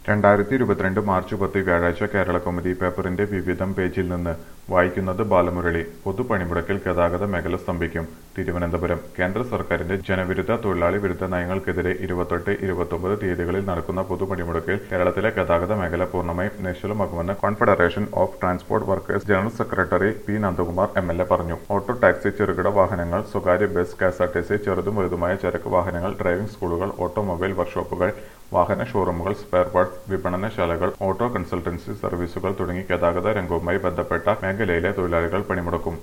2022 March 10 വ്യാഴാഴ്ച കേരളകൗമുദി പേപ്പറിന്റെ വിവിധം പേജിൽ നിന്ന് വായിക്കുന്നത് ബാലമുരളി. പൊതുപണിമുടക്കിൽ ഗതാഗത മേഖല സ്തംഭിക്കും. തിരുവനന്തപുരം. കേന്ദ്ര സർക്കാരിന്റെ ജനവിരുദ്ധ തൊഴിലാളി വിരുദ്ധ നയങ്ങൾക്കെതിരെ 28, 29 തീയതികളിൽ നടക്കുന്ന പൊതുപണിമുടക്കിൽ കേരളത്തിലെ ഗതാഗത മേഖല പൂർണ്ണമായും നിശ്ചലമാകുമെന്ന് confederation of transport workers general secretary P Nandakumar MLA പറഞ്ഞു. ഓട്ടോ ടാക്സി, ചെറുകിട വാഹനങ്ങൾ, സ്വകാര്യ ബസ്, കെഎസ്ആർടിസി, ചെറുതും വലുതുമായ ചരക്ക് വാഹനങ്ങൾ, ഡ്രൈവിംഗ് സ്കൂളുകൾ, ഓട്ടോമൊബൈൽ വർക്ക്ഷോപ്പുകൾ, വാഹന ഷോറൂമുകൾ, സ്പെയർ പാർട്സ് വിപണനശാലകൾ, ഓട്ടോ കൺസൾട്ടൻസി സർവീസുകൾ തുടങ്ങി ഗതാഗത രംഗവുമായി ബന്ധപ്പെട്ട മേഖലയിലെ തൊഴിലാളികൾ പണിമുടക്കും.